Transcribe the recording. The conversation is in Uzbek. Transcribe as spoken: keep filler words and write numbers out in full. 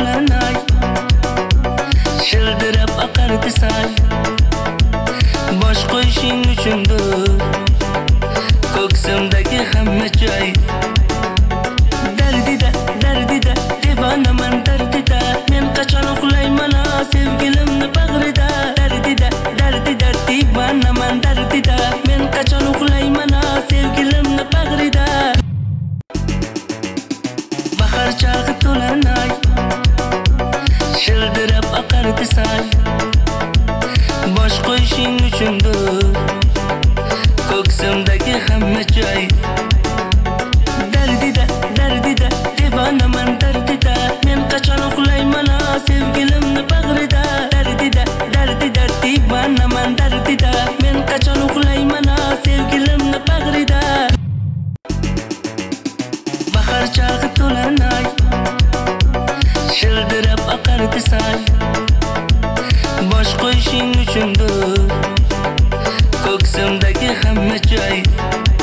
to'lan ay shildirab oqardi sal bosh qo'yishing uchundir ko'ksimdagi hamma joy dardida dardida devonaman dardida men qachon uxlayman sevgilimni bag'rida dardida dardida devonaman dardida men qachon uxlayman sevgilimni bag'rida bahor chog'i to'lan ay shildirab oqardi sal bosh qo'yishing uchundir ko'ksimdagi hamma joy dardida dardida devonaman dardida men qachon uxlayman sevgilimni bag'rida dardida dardida devonaman dardida men qachon uxlayman sevgilimni bag'rida bahor chog'i to'lan ay shildirab oqardi sal bosh qo'yishing uchundir ko'ksimdagi hamma joy